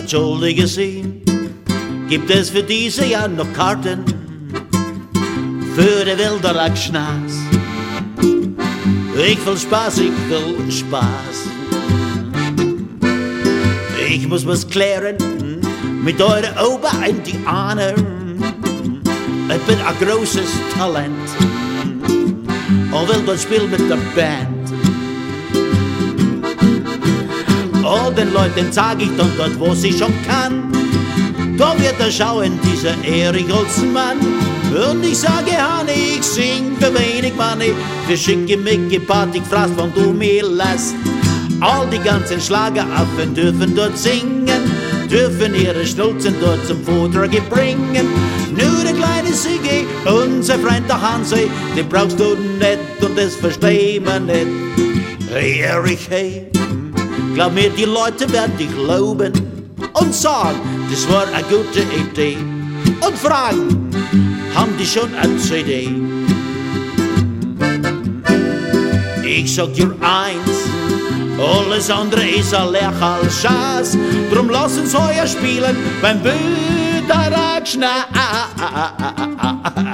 Entschuldige Sie, gibt es für diese Jahr noch Karten für den Wilderackschnaß? Ich will Spaß, ich will Spaß. Ich muss was klären mit euren Ober-Indianer. Ich bin ein großes Talent und will das Spiel mit der Band. All den Leuten sag ich dann dort, wo sie schon kann. Da wird er schauen, dieser Erich Holzmann. Und ich sage, Hanni, ich sing für wenig Money. Wir schicken mich Party, fraß, wann du mir lässt. All die ganzen Schlageraffen dürfen dort singen, dürfen ihre Schnulzen dort zum Vortrag bringen. Nur der kleine Sigi, unser Freund der Hansi, den brauchst du nicht und das verstehen wir nicht. Hey Erich, hey, glaub mir, die Leute werden dich loben und sagen, das war eine gute Idee. Und fragen, haben die schon eine CD? Ich sag dir eins, alles andere ist ein Lächerl-Schaß. Drum lass uns heuer spielen beim Wilderackschnaß.